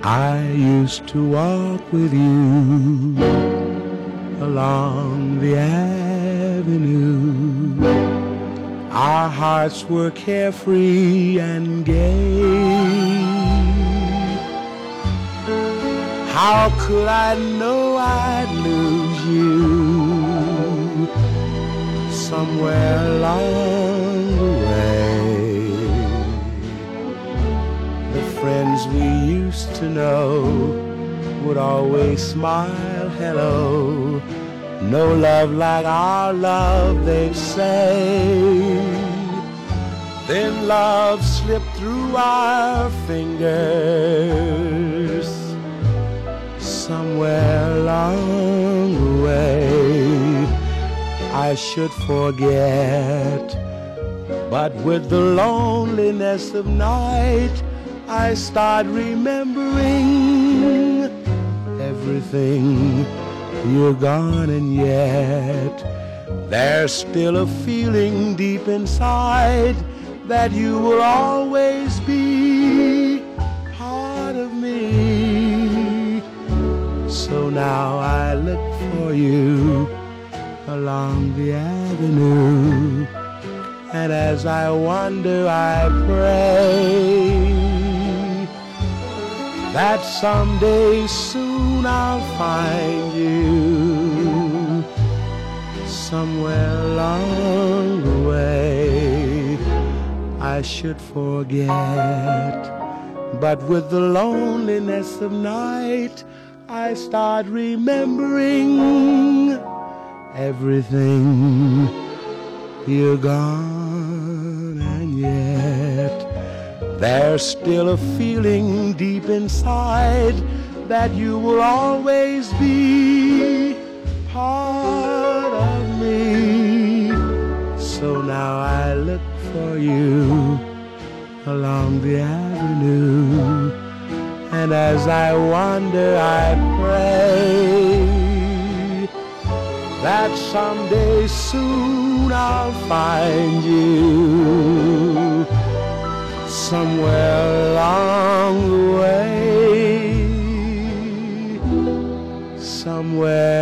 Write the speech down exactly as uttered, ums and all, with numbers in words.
I used to walk with you along the avenue. Our hearts were carefree and gay. How could I know I'd lose you somewhere along the way? The friends we used to know would always smile hello. No love like our love, they'd say. Then love slipped through our fingers somewhere along the way. I should forget, but with the loneliness of night, I start remembering everything. You're gone, and yet there's still a feeling deep inside that you will always be part of me. So now I look for you along the avenue, and as I wander I pray that someday soon I'll find you somewhere along the way. I should forget, but with the loneliness of night, I start remembering everything. You're gone, and yet there's still a feeling deep inside that you will always be part of me. So now I look for you along the avenue, and as I wander I pray that someday soon I'll find you somewhere along the way, somewhere